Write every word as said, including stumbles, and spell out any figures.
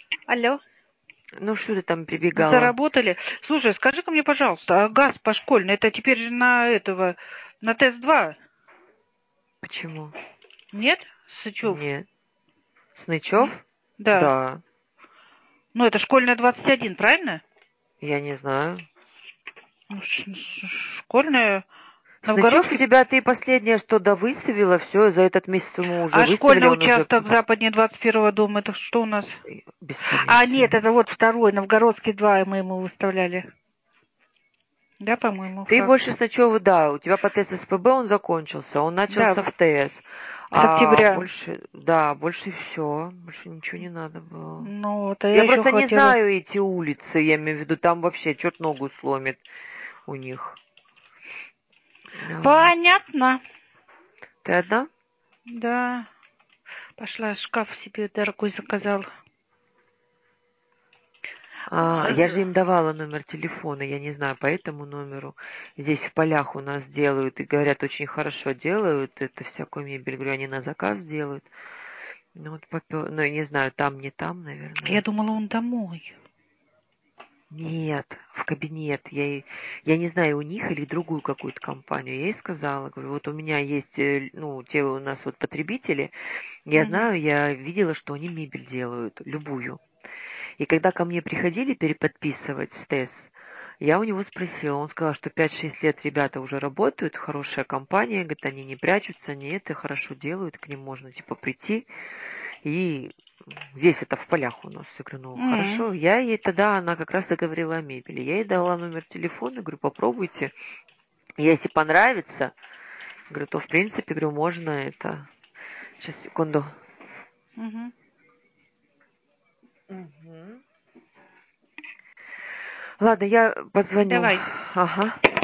Алло, Ну, что ты там прибегала? заработали? Слушай, скажи-ка мне, пожалуйста, а газ по школьной, это теперь же на этого, на тест два? Почему? Нет? Сычев? Нет. М? Снычев? Да. Да. Ну, это школьная двадцать один, правильно? Я не знаю. Ну, ш- ш- Школьная, Снычев у Новгородский. тебя, ты последнее, что да выставила, все, за этот месяц ему уже А выставили, школьный он уже участок западнее двадцать первого дома, это что у нас? без А, нет, понятия. это вот второй, Новгородский два мы ему выставляли. Да, по-моему, Ты факт. больше Снычева, да, у тебя по тест СПБ он закончился, он Да, начался в ТС. с А октября. больше, да, больше все, больше ничего не надо было. Ну, вот, а я Я еще просто не хотела... знаю эти улицы, я имею в виду, там вообще черт ногу сломит у них. А вот. Понятно. Ты одна? Да. Пошла шкаф себе дорогой заказал. А, я же им давала номер телефона, я не знаю, по этому номеру. Здесь в полях у нас делают, и говорят, очень хорошо делают, это всякую мебель, говорю, они на заказ делают. Ну, вот попё... ну, я не знаю, там, не там, Я наверное. думала, он домой. Нет, в кабинет. Я, ей- я не знаю, у них или другую какую-то компанию. Я ей сказала, говорю, вот у меня есть, э, ну, те у нас вот потребители, я Мгм. знаю, я видела, что они мебель делают, любую. И когда ко мне приходили переподписывать стэс, я у него спросила, он сказал, что пять-шесть лет ребята уже работают, хорошая компания, говорит, они не прячутся, они это хорошо делают, к ним можно типа прийти. И здесь это в полях у нас. Я говорю, ну М. хорошо. Я ей тогда, она как раз заговорила о мебели. Я ей дала номер телефона, говорю, попробуйте. Если понравится, говорю, то в принципе, говорю, можно это. Сейчас, секунду. Мгм. Мгм. Ладно, я позвоню. Давай. Ага.